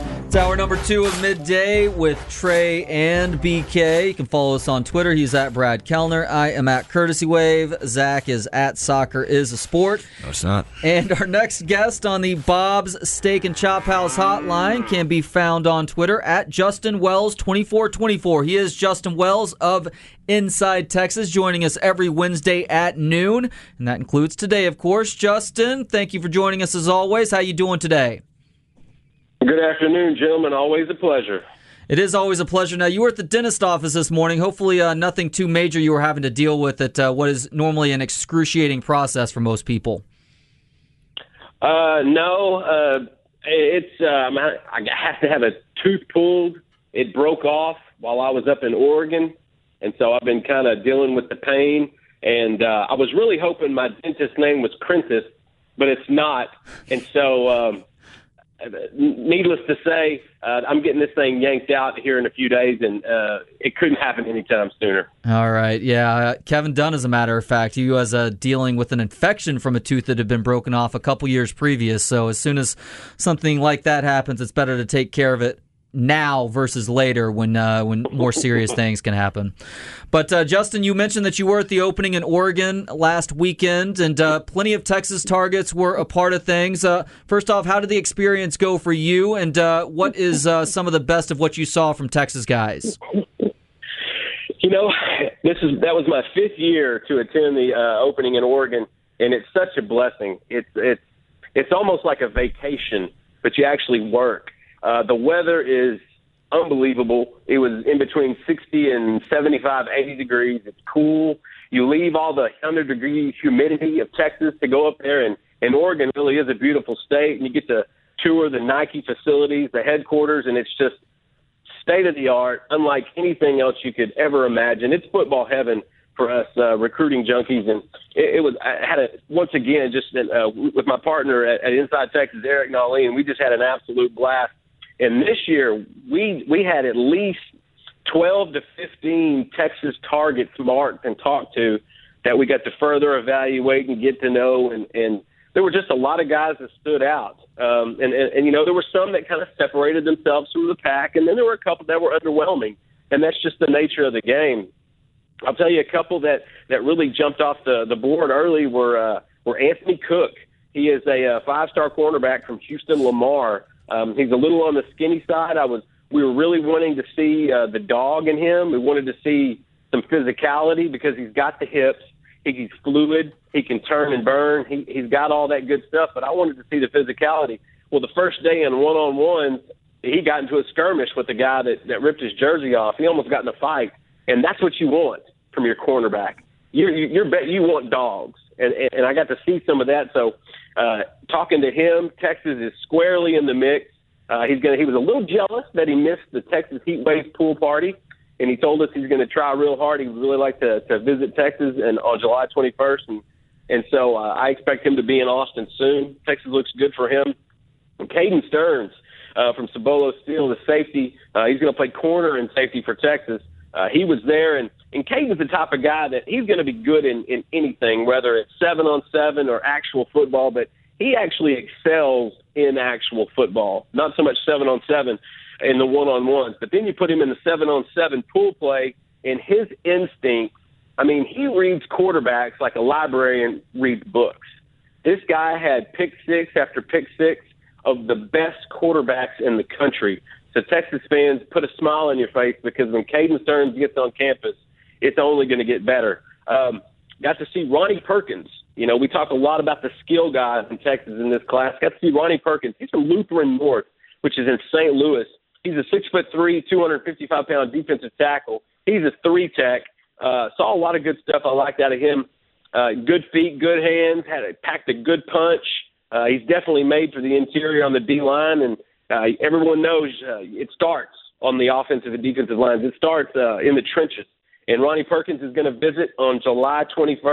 It's hour number 2 of Midday with Trey and BK. You can follow us on Twitter. He's at Brad Kellner. I am at Courtesy Wave. Zach is at Soccer is a Sport. No, it's not. And our next guest on the Bob's Steak and Chop House hotline can be found on Twitter at Justin Wells 2424. He is Justin Wells of Inside Texas, joining us every Wednesday at noon. And that includes today, of course. Justin, thank you for joining us as always. How you doing today? Good afternoon, gentlemen. Always a pleasure. It is always a pleasure. Now, you were at the dentist office this morning. Hopefully nothing too major you were having to deal with at what is normally an excruciating process for most people. No. I had to have a tooth pulled. It broke off while I was up in Oregon, and so I've been kind of dealing with the pain. And I was really hoping my dentist's name was Prentice, but it's not. And so needless to say, I'm getting this thing yanked out here in a few days, and it couldn't happen anytime sooner. All right, yeah. Kevin Dunn, as a matter of fact, he was dealing with an infection from a tooth that had been broken off a couple years previous. So as soon as something like that happens, it's better to take care of it now versus later when more serious things can happen. But Justin, you mentioned that you were at the opening in Oregon last weekend, and plenty of Texas targets were a part of things. First off, how did the experience go for you, and what is some of the best of what you saw from Texas guys? You know, that was my 5th year to attend the opening in Oregon, and it's such a blessing. It's almost like a vacation, but you actually work. The weather is unbelievable. It was in between 60 and 75, 80 degrees. It's cool. You leave all the 100-degree humidity of Texas to go up there, and Oregon really is a beautiful state, and you get to tour the Nike facilities, the headquarters, and it's just state-of-the-art, unlike anything else you could ever imagine. It's football heaven for us recruiting junkies, and I had once again, just with my partner at Inside Texas, Eric Nolly, and we just had an absolute blast. And this year, we had at least 12 to 15 Texas targets marked and talked to that we got to further evaluate and get to know. And there were just a lot of guys that stood out. And you know, there were some that kind of separated themselves from the pack, and then there were a couple that were underwhelming. And that's just the nature of the game. I'll tell you a couple that really jumped off the board early were Anthony Cook. He is a 5-star cornerback from Houston Lamar. He's a little on the skinny side. We were really wanting to see the dog in him. We wanted to see some physicality because he's got the hips. He's fluid. He can turn and burn. He's got all that good stuff, but I wanted to see the physicality. Well, the first day in one-on-ones, he got into a skirmish with the guy that ripped his jersey off. He almost got in a fight, and that's what you want from your cornerback. You want dogs, and I got to see some of that. So talking to him, Texas is squarely in the mix. He was a little jealous that he missed the Texas Heat Wave pool party, and he told us he's going to try real hard. He would really like to visit Texas on July 21st, and so I expect him to be in Austin soon. Texas looks good for him. And Caden Stearns from Cibolo Steel, the safety, he's going to play corner and safety for Texas. He was there, and Caden's the type of guy that he's going to be good in anything, whether it's 7-on-7 or actual football, but he actually excels in actual football, not so much 7-on-7 in the one-on-ones. But then you put him in the 7-on-7 pool play, and his instinct, I mean, he reads quarterbacks like a librarian reads books. This guy had pick six after pick six of the best quarterbacks in the country. So Texas fans, put a smile on your face because when Caden Stearns gets on campus, it's only going to get better. Got to see Ronnie Perkins. You know, we talk a lot about the skill guys in Texas in this class. Got to see Ronnie Perkins. He's from Lutheran North, which is in St. Louis. He's a 6'3", 255-pound defensive tackle. He's a 3-tech. Saw a lot of good stuff. I liked out of him. Good feet, good hands, packed a good punch. He's definitely made for the interior on the D-line, and everyone knows it starts on the offensive and defensive lines. It starts in the trenches. And Ronnie Perkins is going to visit on July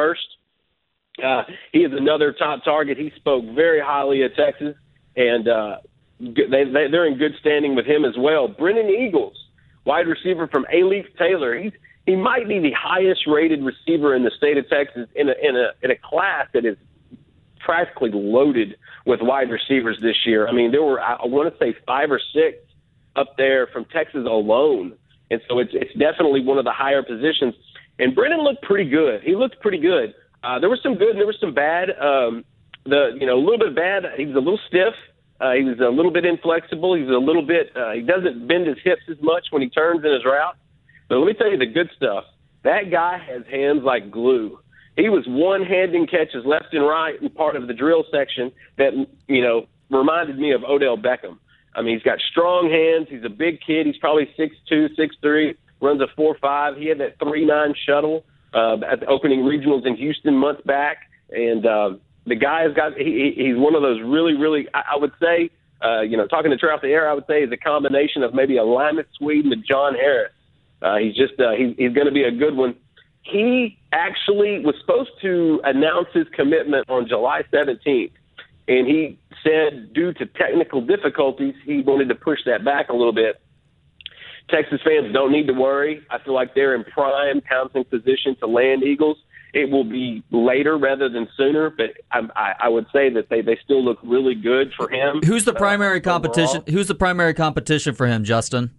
21st. He is another top target. He spoke very highly of Texas, and they're in good standing with him as well. Brennan Eagles, wide receiver from A-Leaf Taylor. He might be the highest-rated receiver in the state of Texas in a class that is practically loaded with wide receivers this year. I mean, there were, I want to say, 5 or 6 up there from Texas alone. And so it's definitely one of the higher positions. And Brennan looked pretty good. He looked pretty good. There was some good and there was some bad. A little bit bad. He was a little stiff. He was a little bit inflexible. He was a little bit. He doesn't bend his hips as much when he turns in his route. But let me tell you the good stuff. That guy has hands like glue. He was one-handing catches left and right in part of the drill section that, reminded me of Odell Beckham. I mean, he's got strong hands. He's a big kid. He's probably 6'2", 6'3", runs a 4.5. He had that 3.9 shuttle at the opening regionals in Houston months back. And the guy has got he's one of those really, really, I would say, talking to Trey off the air, I would say is a combination of maybe a Lima Sweden and John Harris. He's going to be a good one. He actually was supposed to announce his commitment on July 17th, and he said due to technical difficulties, he wanted to push that back a little bit. Texas fans don't need to worry. I feel like they're in prime pouncing position to land Eagles. It will be later rather than sooner, but I would say that they still look really good for him. Who's the primary competition? Overall. Who's the primary competition for him, Justin?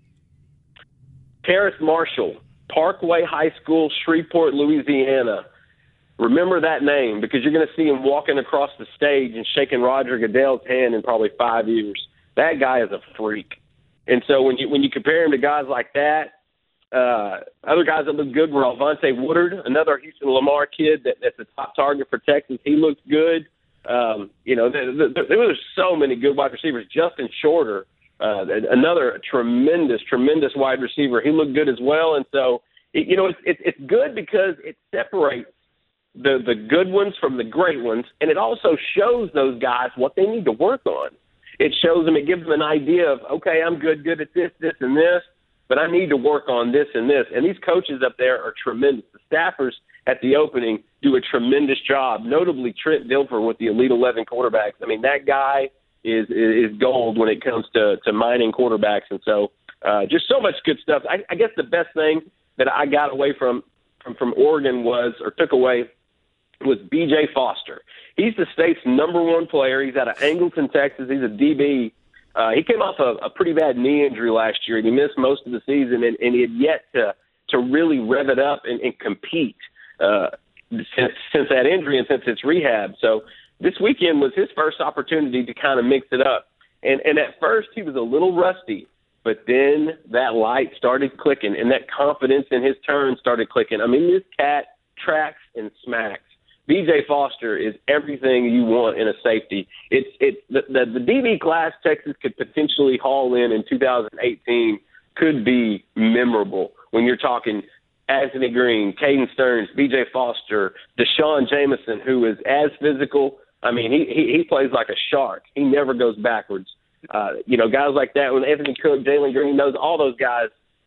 Terrace Marshall, Parkway High School, Shreveport, Louisiana. Remember that name because you're going to see him walking across the stage and shaking Roger Goodell's hand in probably 5 years. That guy is a freak. And so when you compare him to guys like that, other guys that look good were Alvonte Woodard, another Houston Lamar kid that's a top target for Texas. He looked good. There were so many good wide receivers. Justin Shorter, another tremendous wide receiver. He looked good as well. And so, it's good because it separates the good ones from the great ones, and it also shows those guys what they need to work on. It shows them, it gives them an idea of, okay, I'm good at this, and this, but I need to work on this and this. And these coaches up there are tremendous. The staffers at the opening do a tremendous job, notably Trent Dilfer with the Elite 11 quarterbacks. I mean, that guy is gold when it comes to mining quarterbacks. And so just so much good stuff. I guess the best thing that I got away from Oregon took away was B.J. Foster. He's the state's #1 player. He's out of Angleton, Texas. He's a DB. He came off a pretty bad knee injury last year, and he missed most of the season, and he had yet to really rev it up and compete since that injury and since its rehab. So this weekend was his first opportunity to kind of mix it up. And at first he was a little rusty, but then that light started clicking, and that confidence in his turn started clicking. I mean, this cat tracks and smacks. B.J. Foster is everything you want in a safety. The DB class Texas could potentially haul in 2018 could be memorable when you're talking Anthony Green, Caden Stearns, B.J. Foster, Deshaun Jameson, who is as physical. I mean, he plays like a shark. He never goes backwards. Guys like that, when Anthony Cook, Jalen Green, all those guys,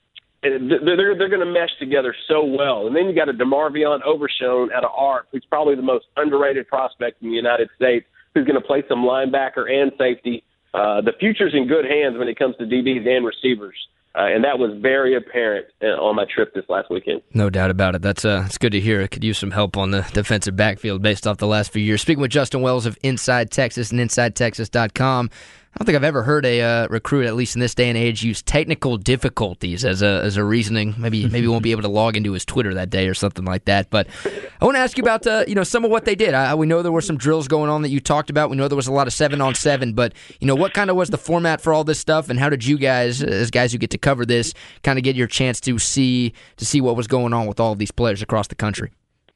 they're going to mesh together so well. And then you got a DeMarvion Overshone out of ARP, who's probably the most underrated prospect in the United States, who's going to play some linebacker and safety. The future's in good hands when it comes to DBs and receivers. And that was very apparent on my trip this last weekend. No doubt about it. It's good to hear. I could use some help on the defensive backfield based off the last few years. Speaking with Justin Wells of Inside Texas and InsideTexas.com, I don't think I've ever heard a recruit, at least in this day and age, use technical difficulties as a reasoning. Maybe he won't be able to log into his Twitter that day or something like that. But I want to ask you about some of what they did. We know there were some drills going on that you talked about. We know there was a lot of 7-on-7. But what kind of was the format for all this stuff, and how did you guys, as guys who get to cover this, kind of get your chance to see what was going on with all of these players across the country?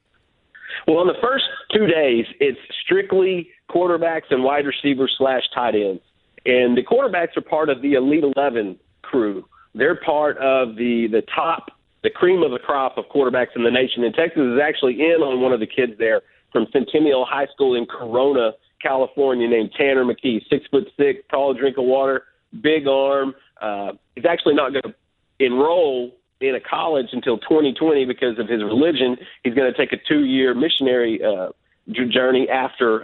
Well, in the first 2 days, it's strictly quarterbacks and wide receivers / tight ends. And the quarterbacks are part of the Elite 11 crew. They're part of the cream of the crop of quarterbacks in the nation. And Texas is actually in on one of the kids there from Centennial High School in Corona, California, named Tanner McKee, 6'6", tall drink of water, big arm. He's actually not going to enroll in a college until 2020 because of his religion. He's going to take a 2-year missionary journey after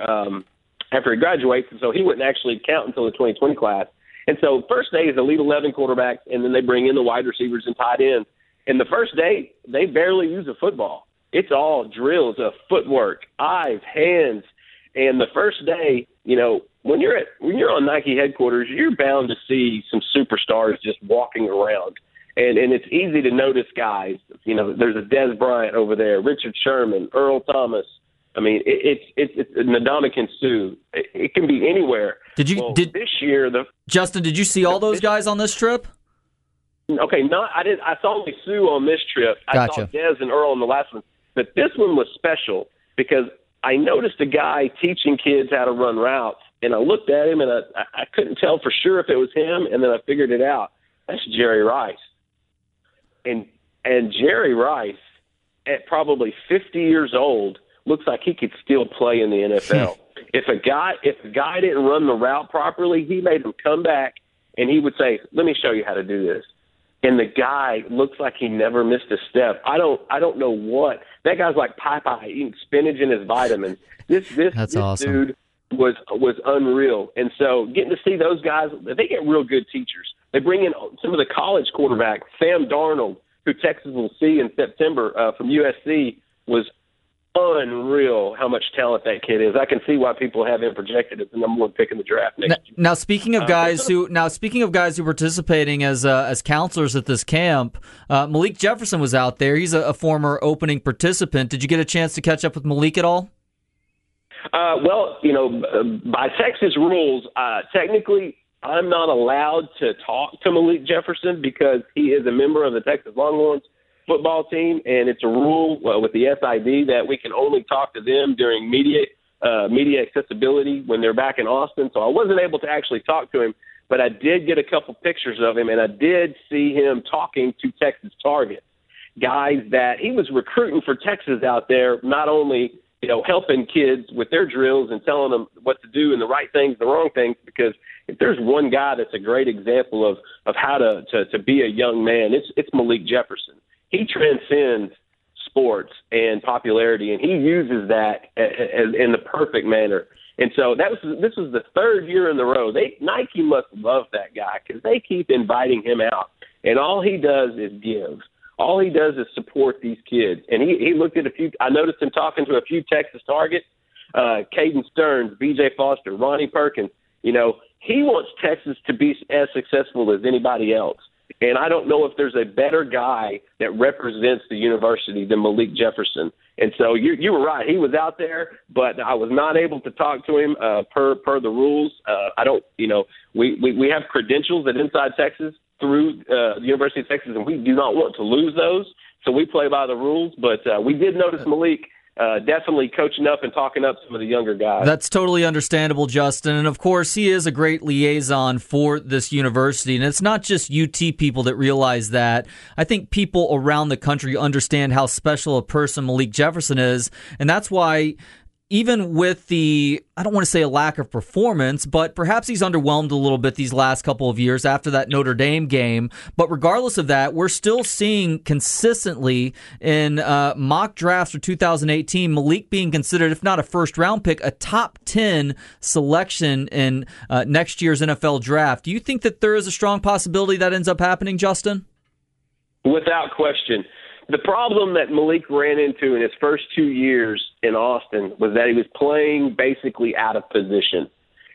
he graduates, and so he wouldn't actually count until the 2020 class. And so first day is Elite 11 quarterbacks, and then they bring in the wide receivers and tight ends. And the first day, they barely use a football. It's all drills of footwork, eyes, hands, And the first day, you know, when you're on Nike headquarters, you're bound to see some superstars just walking around. And it's easy to notice guys. You know, there's a Des Bryant over there, Richard Sherman, Earl Thomas. I mean, it's Ndamukong Suh. It can be anywhere. Did this year Justin? Did you see all those guys on this trip? Okay, I didn't. I saw only Sue on this trip. Gotcha. I saw Des and Earl on the last one, but this one was special because I noticed a guy teaching kids how to run routes, and I looked at him and I couldn't tell for sure if it was him, and then I figured it out. That's Jerry Rice, and Jerry Rice, at probably 50 years old, looks like he could still play in the NFL. If a guy didn't run the route properly, he made him come back and he would say, "Let me show you how to do this." And the guy looks like he never missed a step. I don't know what. That guy's like Popeye eating spinach in his vitamins. This awesome. Dude was unreal. And so getting to see those guys, they get real good teachers. They bring in some of the college quarterbacks. Sam Darnold, who Texas will see in September from USC, was unreal how much talent that kid is. I can see why people have him projected as the number one pick in the draft next year. Now, speaking of guys who are participating as counselors at this camp, Malik Jefferson was out there. He's a former opening participant. Did you get a chance to catch up with Malik at all? Well, you know, by Texas rules, technically I'm not allowed to talk to Malik Jefferson because he is a member of the Texas Longhorns football team, and it's a rule with the SID that we can only talk to them during media accessibility when they're back in Austin. So I wasn't able to actually talk to him, but I did get a couple pictures of him, and I did see him talking to Texas targets, guys that he was recruiting for Texas out there, not only, you know, helping kids with their drills and telling them what to do and the right things, the wrong things, because if there's one guy that's a great example of how to be a young man, it's Malik Jefferson. He transcends sports and popularity, and he uses that in the perfect manner. And so this was the third year in a row. Nike must love that guy because they keep inviting him out, and all he does is give. All he does is support these kids. And he looked at a few. I noticed him talking to a few Texas targets, Caden Stearns, B.J. Foster, Ronnie Perkins. You know, he wants Texas to be as successful as anybody else. And I don't know if there's a better guy that represents the university than Malik Jefferson. And so you were right. He was out there, but I was not able to talk to him per the rules. We have credentials at Inside Texas through the University of Texas, and we do not want to lose those. So we play by the rules. But we did notice Malik definitely coaching up and talking up some of the younger guys. That's totally understandable, Justin. And, of course, he is a great liaison for this university. And it's not just UT people that realize that. I think people around the country understand how special a person Malik Jefferson is. And that's why, even with I don't want to say a lack of performance, but perhaps he's underwhelmed a little bit these last couple of years after that Notre Dame game. But regardless of that, we're still seeing consistently in mock drafts for 2018, Malik being considered, if not a first-round pick, a top 10 selection in next year's NFL draft. Do you think that there is a strong possibility that ends up happening, Justin? Without question. The problem that Malik ran into in his first 2 years in Austin was that he was playing basically out of position.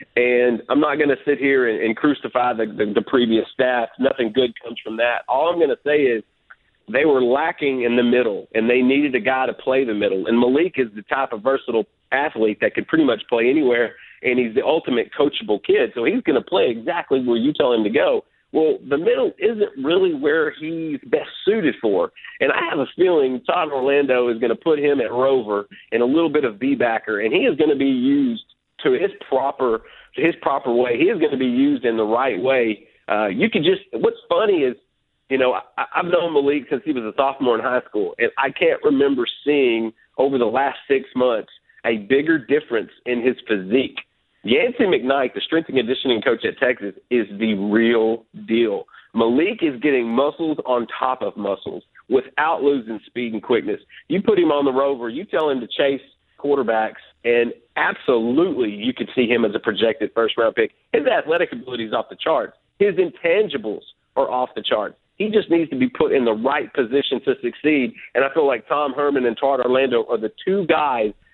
And I'm not going to sit here and crucify the previous staff. Nothing good comes from that. All I'm going to say is they were lacking in the middle, and they needed a guy to play the middle. And Malik is the type of versatile athlete that can pretty much play anywhere, and he's the ultimate coachable kid. So he's going to play exactly where you tell him to go. Well, the middle isn't really where he's best suited for. And I have a feeling Todd Orlando is going to put him at Rover and a little bit of B-backer, and he is going to be used to his proper way. He is going to be used in the right way. What's funny is, you know, I've known Malik since he was a sophomore in high school, and I can't remember seeing over the last 6 months a bigger difference in his physique. Yancey McKnight, the strength and conditioning coach at Texas, is the real deal. Malik is getting muscles on top of muscles without losing speed and quickness. You put him on the Rover, you tell him to chase quarterbacks, and absolutely you could see him as a projected first-round pick. His athletic ability is off the charts. His intangibles are off the charts. He just needs to be put in the right position to succeed, and I feel like Tom Herman and Todd Orlando are the two guys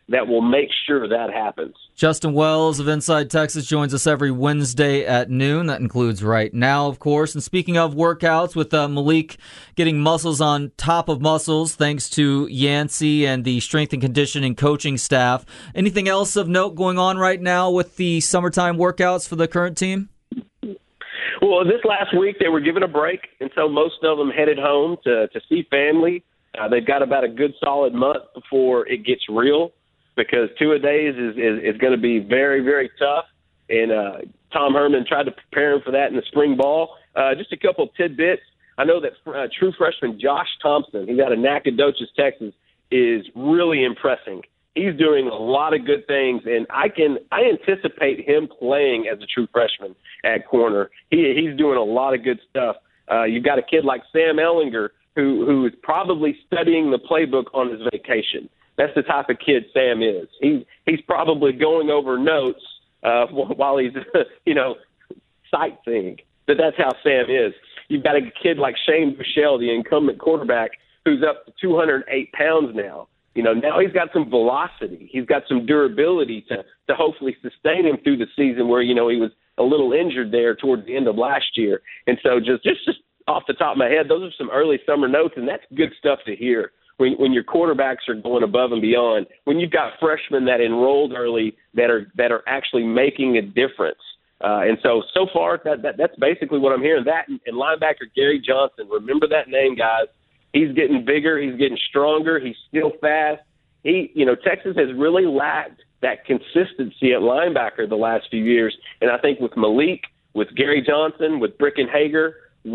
that will make sure that happens. Justin Wells of Inside Texas joins us every Wednesday at noon. That includes right now, of course. And speaking of workouts, with Malik getting muscles on top of muscles thanks to Yancey and the strength and conditioning coaching staff, anything else of note going on right now with the summertime workouts for the current team? Well, this last week they were given a break, and so most of them headed home to see family. They've got about a good solid month before it gets real, because two-a-days is going to be very, very tough. And Tom Herman tried to prepare him for that in the spring ball. Just a couple tidbits. I know that true freshman Josh Thompson, he's out of Nacogdoches, Texas, is really impressing. He's doing a lot of good things, and I anticipate him playing as a true freshman at corner. He's doing a lot of good stuff. You've got a kid like Sam Ellinger who is probably studying the playbook on his vacation. That's the type of kid Sam is. He's probably going over notes while he's sightseeing. That's how Sam is. You've got a kid like Shane Buechele, the incumbent quarterback, who's up to 208 pounds now. Now he's got some velocity. He's got some durability to hopefully sustain him through the season where, he was a little injured there towards the end of last year. And so just off the top of my head, those are some early summer notes, and that's good stuff to hear when your quarterbacks are going above and beyond, when you've got freshmen that enrolled early that are actually making a difference. And so far, that's basically what I'm hearing. That and linebacker Gary Johnson. Remember that name, guys. He's getting bigger. He's getting stronger. He's still fast. Texas has really lacked that consistency at linebacker the last few years. And I think with Malik, with Gary Johnson, with Breckenhager,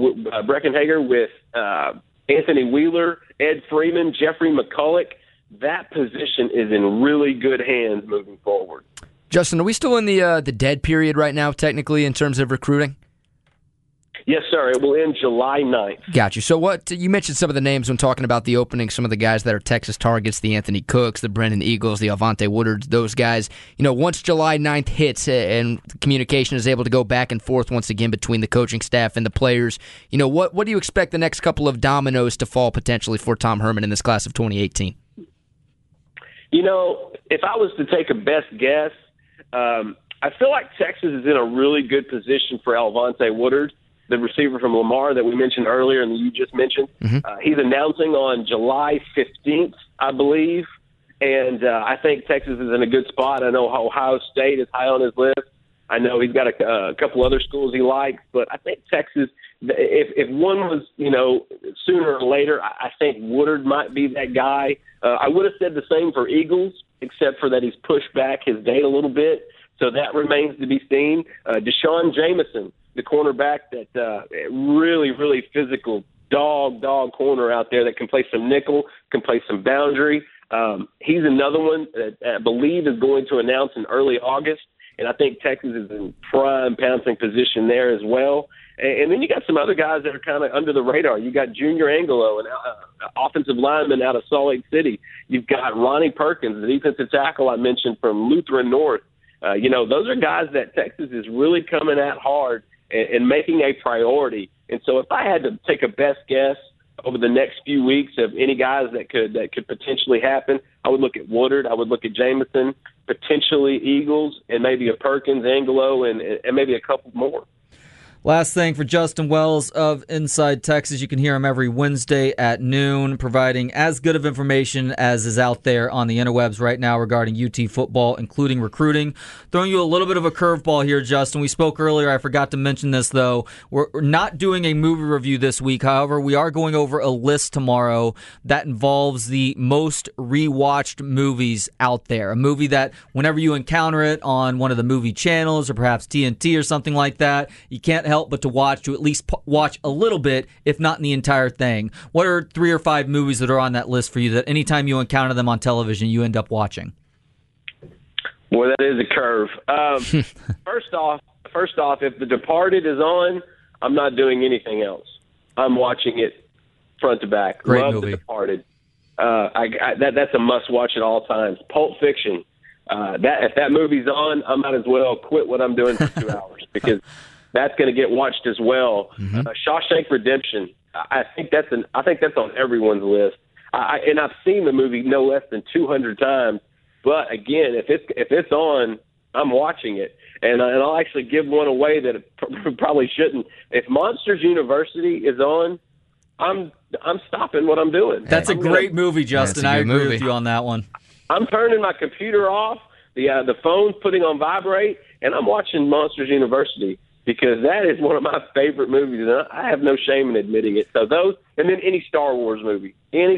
with Anthony Wheeler, Ed Freeman, Jeffrey McCulloch, that position is in really good hands moving forward. Justin, are we still in the dead period right now, technically, in terms of recruiting? Yes, sir. It will end July 9th. Got you. So you mentioned some of the names when talking about the opening, some of the guys that are Texas targets, the Anthony Cooks, the Brennan Eagles, the Alvante Woodards, those guys. Once July 9th hits and communication is able to go back and forth once again between the coaching staff and the players, what do you expect the next couple of dominoes to fall potentially for Tom Herman in this class of 2018? If I was to take a best guess, I feel like Texas is in a really good position for Alvante Woodard, the receiver from Lamar that we mentioned earlier and you just mentioned. Mm-hmm. He's announcing on July 15th, I believe, and I think Texas is in a good spot. I know Ohio State is high on his list. I know he's got a couple other schools he likes, but I think Texas, if one was, sooner or later, I think Woodard might be that guy. I would have said the same for Eagles, except for that he's pushed back his date a little bit, so that remains to be seen. Deshaun Jameson, the cornerback that really, really physical dog corner out there that can play some nickel, can play some boundary. He's another one that I believe is going to announce in early August, and I think Texas is in prime pouncing position there as well. And then you got some other guys that are kind of under the radar. You got Junior Angelo, an offensive lineman out of Salt Lake City. You've got Ronnie Perkins, the defensive tackle I mentioned from Lutheran North. Those are guys that Texas is really coming at hard and making a priority. And so if I had to take a best guess over the next few weeks of any guys that could potentially happen, I would look at Woodard, I would look at Jameson, potentially Eagles, and maybe a Perkins, Angelo, and maybe a couple more. Last thing for Justin Wells of Inside Texas. You can hear him every Wednesday at noon, providing as good of information as is out there on the interwebs right now regarding UT football, including recruiting. Throwing you a little bit of a curveball here, Justin. We spoke earlier. I forgot to mention this, though. We're not doing a movie review this week. However, we are going over a list tomorrow that involves the most rewatched movies out there. A movie that whenever you encounter it on one of the movie channels or perhaps TNT or something like that, you can't help but to at least watch a little bit, if not the entire thing. What are 3 or 5 movies that are on that list for you that anytime you encounter them on television, you end up watching? Boy, that is a curve. First off, if The Departed is on, I'm not doing anything else. I'm watching it front to back. Great Love movie. The Departed. That's a must-watch at all times. Pulp Fiction. If that movie's on, I might as well quit what I'm doing for 2 hours because that's going to get watched as well. Mm-hmm. Shawshank Redemption. I think that's on everyone's list. And I've seen the movie no less than 200 times. But again, if it's on, I'm watching it, and I'll actually give one away that it probably shouldn't. If Monsters University is on, I'm stopping what I'm doing. That's a great movie, Justin. I agree with you on that one. I'm turning my computer off, the phone's putting on vibrate, and I'm watching Monsters University because that is one of my favorite movies, and I have no shame in admitting it. So those, and then any Star Wars movie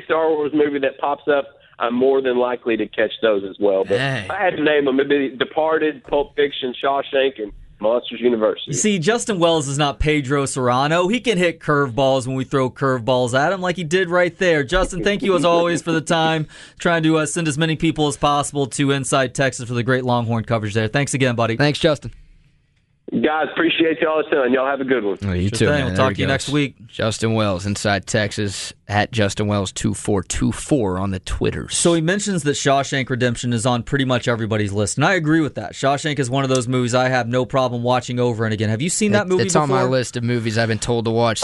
that pops up, I'm more than likely to catch those as well. But if I had to name them, maybe Departed, Pulp Fiction, Shawshank, and Monsters University. See, Justin Wells is not Pedro Serrano. He can hit curveballs when we throw curveballs at him like he did right there. Justin, thank you as always for the time. Trying to send as many people as possible to Inside Texas for the great Longhorn coverage there. Thanks again, buddy. Thanks, Justin. Guys, appreciate you all the time. Y'all have a good one. Oh, you too, man. We'll talk to you next week. Justin Wells, Inside Texas, at Justin Wells 2424 on the Twitters. So he mentions that Shawshank Redemption is on pretty much everybody's list, and I agree with that. Shawshank is one of those movies I have no problem watching over and again. Have you seen that movie before? It's on my list of movies I've been told to watch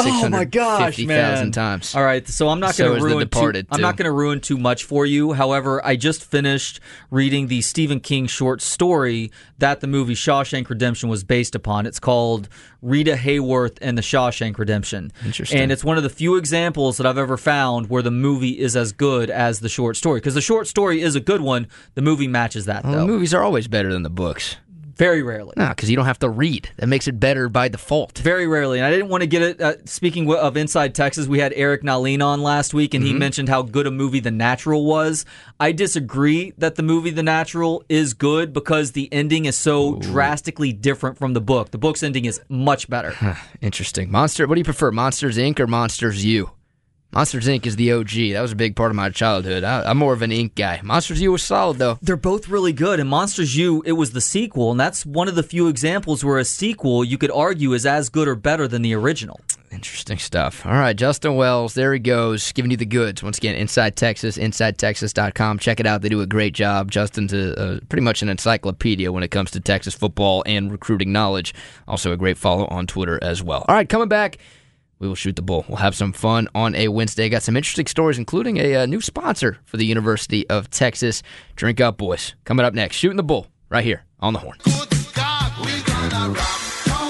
650,000 times. All right, so I'm not going to ruin I'm not going to ruin too much for you. However, I just finished reading the Stephen King short story that the movie Shawshank Redemption was based upon. It's called Rita Hayworth and the Shawshank Redemption. Interesting. And it's one of the few examples that I've ever found where the movie is as good as the short story. Because the short story is a good one. The movie matches that, though. The movies are always better than the books. Very rarely. No, because you don't have to read. That makes it better by default. Very rarely. And I didn't want to get it. Speaking of Inside Texas, we had Eric Naline on last week, and he mentioned how good a movie The Natural was. I disagree that the movie The Natural is good because the ending is so drastically different from the book. The book's ending is much better. Interesting. What do you prefer, Monsters, Inc. or Monsters, U? Monsters, Inc. is the OG. That was a big part of my childhood. I'm more of an Inc. guy. Monsters U was solid, though. They're both really good. And Monsters U, it was the sequel, and that's one of the few examples where a sequel, you could argue, is as good or better than the original. Interesting stuff. All right, Justin Wells, there he goes, giving you the goods. Once again, Inside Texas, InsideTexas.com. Check it out. They do a great job. Justin's pretty much an encyclopedia when it comes to Texas football and recruiting knowledge. Also a great follow on Twitter as well. All right, coming back, we will shoot the bull. We'll have some fun on a Wednesday. Got some interesting stories, including a new sponsor for the University of Texas. Drink up, boys. Coming up next, shooting the bull right here on the Horn. Good God, we gonna rock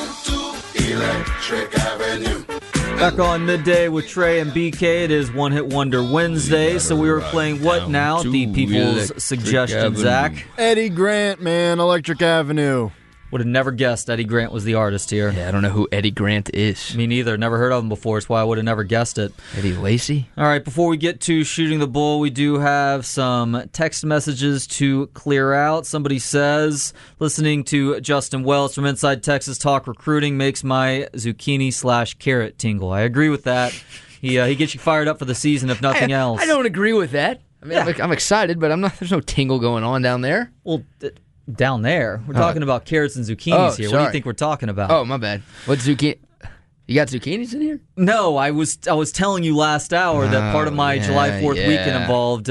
on to Electric Avenue. Back on Midday with Trey and BK. It is One Hit Wonder Wednesday, so we were playing what now? The people's suggestion, Zach. Eddie Grant, man, Electric Avenue. Would have never guessed Eddie Grant was the artist here. Yeah, I don't know who Eddie Grant is. Me neither. Never heard of him before. That's why I would have never guessed it. Eddie Lacy? All right, before we get to shooting the bull, we do have some text messages to clear out. Somebody says, listening to Justin Wells from Inside Texas talk recruiting makes my zucchini/carrot tingle. I agree with that. He gets you fired up for the season, if nothing else. I don't agree with that. I mean, yeah. I'm excited, but there's no tingle going on down there. Well, down there. We're talking about carrots and zucchinis here. Sorry. What do you think we're talking about? Oh, my bad. What zucchini? You got zucchinis in here? No, I was telling you last hour that part of my July 4th weekend involved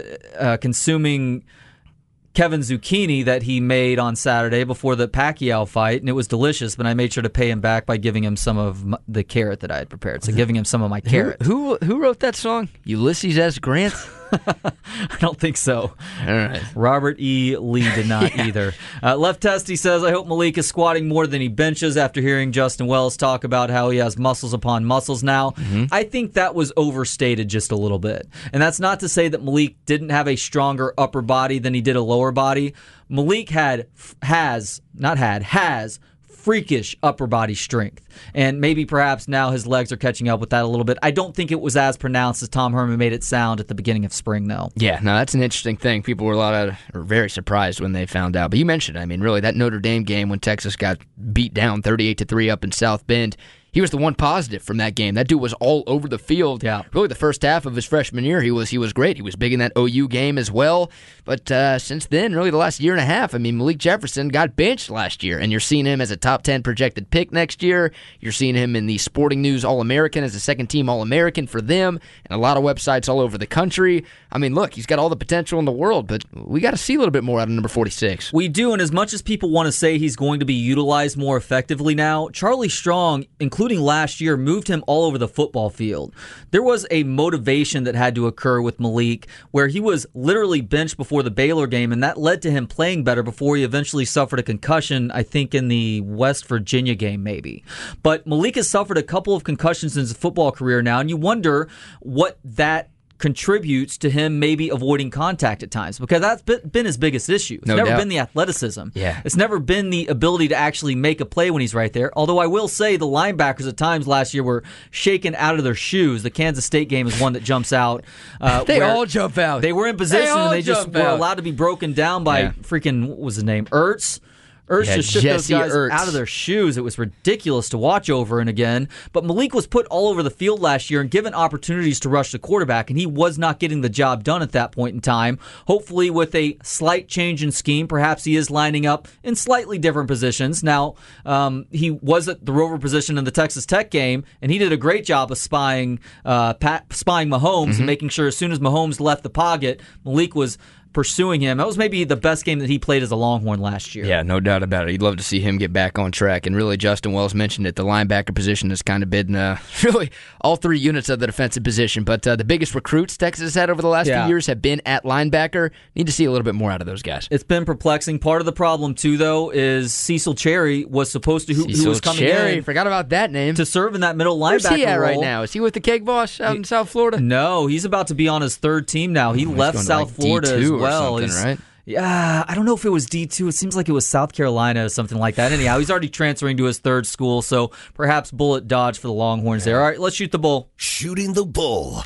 consuming Kevin zucchini that he made on Saturday before the Pacquiao fight, and it was delicious, but I made sure to pay him back by giving him some of the carrot that I had prepared. So giving him some of my carrot. Who wrote that song? Ulysses S. Grant? I don't think so. All right. Robert E. Lee did not either. Left Testy says, I hope Malik is squatting more than he benches after hearing Justin Wells talk about how he has muscles upon muscles now. I think that was overstated just a little bit. And that's not to say that Malik didn't have a stronger upper body than he did a lower body. Malik has freakish upper body strength. And maybe perhaps now his legs are catching up with that a little bit. I don't think it was as pronounced as Tom Herman made it sound at the beginning of spring, though. Yeah, no, that's an interesting thing. People were very surprised when they found out. But you mentioned, really, that Notre Dame game when Texas got beat down 38-3 up in South Bend. He was the one positive from that game. That dude was all over the field. Yeah. Really, the first half of his freshman year, he was great. He was big in that OU game as well. But since then, really the last year and a half, Malik Jefferson got benched last year, and you're seeing him as a top 10 projected pick next year. You're seeing him in the Sporting News All-American as a second-team All-American for them, and a lot of websites all over the country. Look, he's got all the potential in the world, but we got to see a little bit more out of number 46. We do, and as much as people want to say he's going to be utilized more effectively now, Charlie Strong, including including last year, moved him all over the football field. There was a motivation that had to occur with Malik where he was literally benched before the Baylor game, and that led to him playing better before he eventually suffered a concussion, I think in the West Virginia game maybe. But Malik has suffered a couple of concussions in his football career now, and you wonder what that contributes to him maybe avoiding contact at times, because that's been his biggest issue. It's never been the athleticism. Yeah. It's never been the ability to actually make a play when he's right there. Although I will say the linebackers at times last year were shaken out of their shoes. The Kansas State game is one that jumps out. They all jump out. They were in position and they just were allowed to be broken down by freaking, what was his name, Ertz? Ertz just shook those guys out of their shoes. It was ridiculous to watch over and again. But Malik was put all over the field last year and given opportunities to rush the quarterback, and he was not getting the job done at that point in time. Hopefully with a slight change in scheme, perhaps he is lining up in slightly different positions. Now, he was at the rover position in the Texas Tech game, and he did a great job of spying Mahomes and making sure as soon as Mahomes left the pocket, Malik was pursuing him. That was maybe the best game that he played as a Longhorn last year. Yeah, no doubt about it. You'd love to see him get back on track. And really, Justin Wells mentioned it. The linebacker position has kind of been really all three units of the defensive position. But the biggest recruits Texas has had over the last few years have been at linebacker. Need to see a little bit more out of those guys. It's been perplexing. Part of the problem, too, though, is Cecil Cherry was supposed to, who was coming in. Forgot about that name. To serve in that middle linebacker role. Where's he at right now? Is he with the Cake Boss out in South Florida? No, he's about to be on his third team now. He left South Florida as well. Right? Yeah, I don't know if it was D2. It seems like it was South Carolina or something like that. Anyhow, he's already transferring to his third school, so perhaps bullet dodge for the Longhorns there. All right, let's shoot the bull. Shooting the bull.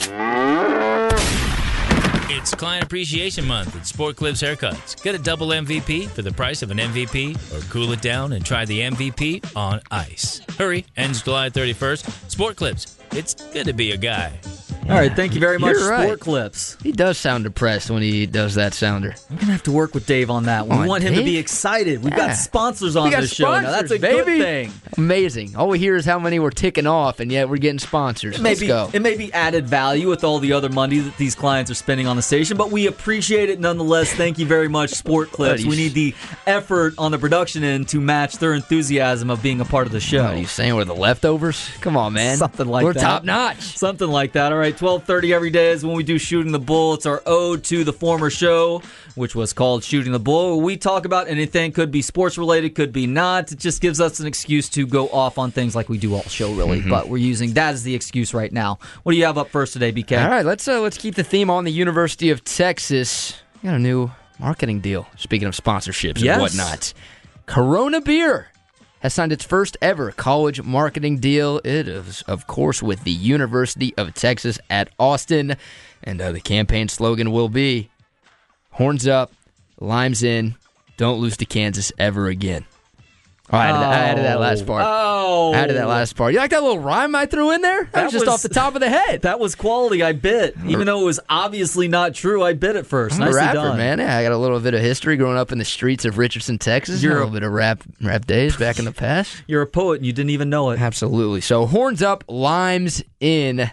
It's Client Appreciation Month at Sport Clips Haircuts. Get a double MVP for the price of an MVP, or cool it down and try the MVP on ice. Hurry, ends July 31st. Sport Clips, it's good to be a guy. All right, thank you very much, You're right. Sport Clips. He does sound depressed when he does that sounder. I'm going to have to work with Dave on that one. We want him to be excited. We've got sponsors on this show. Now, that's a good thing. Amazing. All we hear is how many we're ticking off, and yet we're getting sponsors. Let's go. It may be added value with all the other money that these clients are spending on the station, but we appreciate it nonetheless. Thank you very much, Sport Clips. We need the effort on the production end to match their enthusiasm of being a part of the show. Are you saying we're the leftovers? Come on, man. Something like that. We're top notch. Something like that. All right, 12:30 every day is when we do Shooting the Bull. It's our ode to the former show, which was called Shooting the Bull. We talk about anything. Could be sports related, could be not. It just gives us an excuse to go off on things like we do all show, really. But we're using that as the excuse right now. What do you have up first today, BK? All right, let's keep the theme on the University of Texas. Got a new marketing deal. Speaking of sponsorships and whatnot, Corona Beer has signed its first ever college marketing deal. It is, of course, with the University of Texas at Austin. And the campaign slogan will be, horns up, limes in, don't lose to Kansas ever again. Oh, I added that last part. I added that last part. You like that little rhyme I threw in there? That was just off the top of the head. That was quality, I bit. Even though it was obviously not true, I bit it first. I'm a rapper, man. Yeah, I got a little bit of history growing up in the streets of Richardson, Texas. A little bit of rap days back in the past. You're a poet and you didn't even know it. Absolutely. So, horns up, limes in.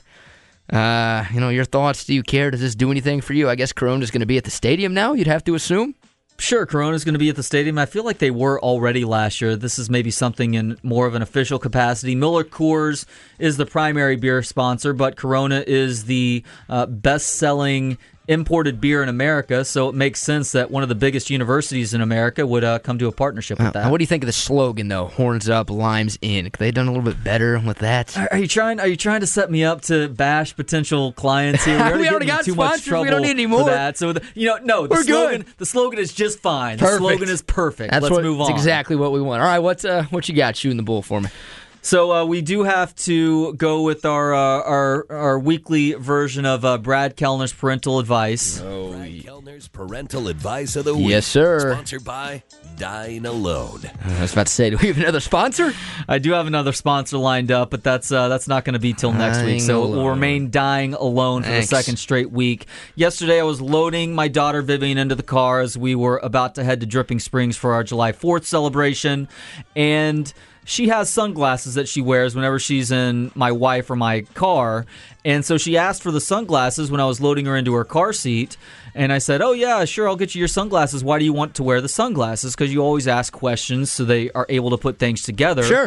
Your thoughts? Do you care? Does this do anything for you? I guess Corona's going to be at the stadium now, you'd have to assume. Sure, Corona's going to be at the stadium. I feel like they were already last year. This is maybe something in more of an official capacity. Miller Coors is the primary beer sponsor, but Corona is the best-selling imported beer in America, so it makes sense that one of the biggest universities in America would come to a partnership with that. What do you think of the slogan, though? Horns up, limes in. Could they have done a little bit better with that? Are you trying to set me up to bash potential clients here? We already got too sponsors. Much trouble We don't need any more. For that. So we're good. The slogan is just fine. Perfect. The slogan is perfect. Let's move on. That's exactly what we want. All right, what you got shooting the bull for me? So we do have to go with our weekly version of Brad Kellner's parental advice. Brad Kellner's parental advice of the week. Yes, sir. Sponsored by Dine Alone. I was about to say, do we have another sponsor? I do have another sponsor lined up, but that's not going to be till next week. So we'll remain dying alone for the second straight week. Yesterday, I was loading my daughter Vivian into the car as we were about to head to Dripping Springs for our July 4th celebration, and she has sunglasses that she wears whenever she's in my wife or my car. And so she asked for the sunglasses when I was loading her into her car seat. And I said, oh, yeah, sure, I'll get you your sunglasses. Why do you want to wear the sunglasses? Because you always ask questions so they are able to put things together. Sure.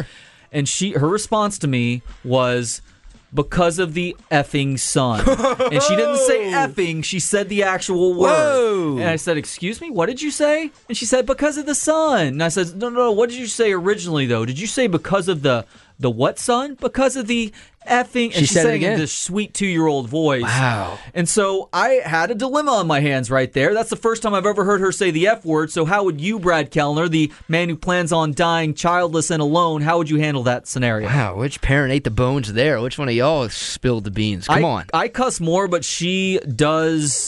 And her response to me was, because of the effing sun. And she didn't say effing, she said the actual word. Whoa. And I said, excuse me, what did you say? And she said, because of the sun. And I said, no, what did you say originally, though? Did you say because of the what sun? Because of the effing. And She she's said it saying again? in this sweet 2-year-old voice. Wow. And so I had a dilemma on my hands right there. That's the first time I've ever heard her say the F word. So how would you, Brad Kellner, the man who plans on dying childless and alone, how would you handle that scenario? Wow, which parent ate the bones there? Which one of y'all spilled the beans? Come on. I cuss more, but she does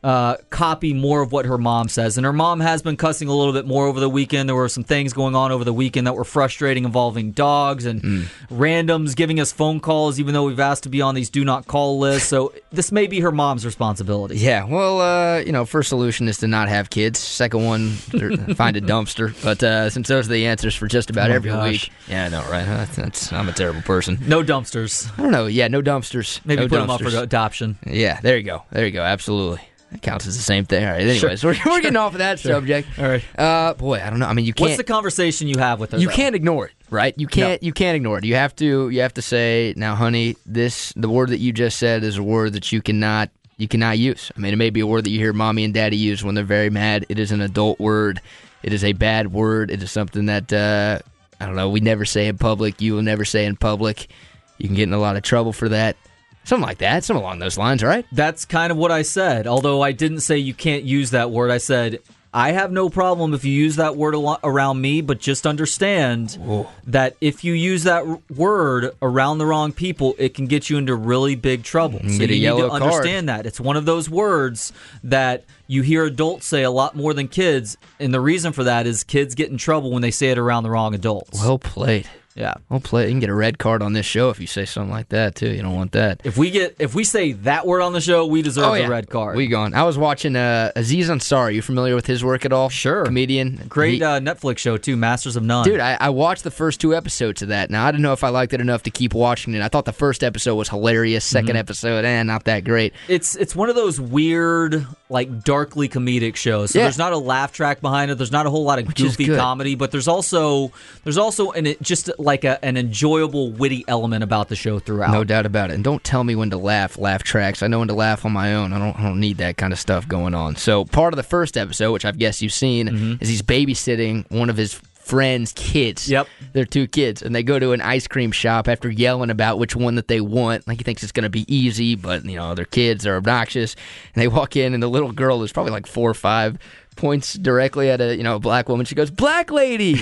copy more of what her mom says. And her mom has been cussing a little bit more over the weekend. There were some things going on over the weekend that were frustrating involving dogs and randoms giving us phone calls, even though we've asked to be on these do not call lists. So this may be her mom's responsibility. Yeah, well, first solution is to not have kids. Second one, find a dumpster. But since those are the answers for just about every week. Yeah, I know, right? I'm a terrible person. No dumpsters. I don't know. Yeah, no dumpsters. Maybe no put dumpsters. them up for adoption. Yeah, there you go. Absolutely. That counts as the same thing. All right, anyways, we're getting off of that subject. All right. Boy, I don't know. I mean, you can't. What's the conversation you have with her? You though? can't ignore it, right? You can't ignore it. You have to say, now, honey, the word that you just said is a word that you cannot use. I mean, it may be a word that you hear mommy and daddy use when they're very mad. It is an adult word. It is a bad word. It is something that I don't know, we never say in public. You will never say in public. You can get in a lot of trouble for that. Something like that. Something along those lines, all right? That's kind of what I said. Although I didn't say you can't use that word. I said, I have no problem if you use that word around me, but just understand that if you use that word around the wrong people, it can get you into really big trouble. So get a you yellow need to card. understand that. It's one of those words that you hear adults say a lot more than kids, and the reason for that is kids get in trouble when they say it around the wrong adults. Well played. Yeah. Well played. You can get a red card on this show if you say something like that, too. You don't want that. If we say that word on the show, we deserve the red card. We gone. I was watching Aziz Ansari. You familiar with his work at all? Sure. Comedian. Great Netflix show, too, Masters of None. Dude, I watched the first 2 episodes of that. Now, I didn't know if I liked it enough to keep watching it. I thought the first episode was hilarious. Second episode, not that great. It's one of those weird, like, darkly comedic shows. So there's not a laugh track behind it. There's not a whole lot of goofy comedy, but there's also just like an enjoyable, witty element about the show throughout. No doubt about it. And don't tell me when to laugh tracks. I know when to laugh on my own. I don't need that kind of stuff going on. So part of the first episode, which I guess you've seen, is he's babysitting one of his friend's kids. Yep. They're 2 kids, and they go to an ice cream shop after yelling about which one that they want. Like, he thinks it's going to be easy, but, their kids are obnoxious. And they walk in, and the little girl is probably like 4 or 5, points directly at a black woman. She goes, "Black lady!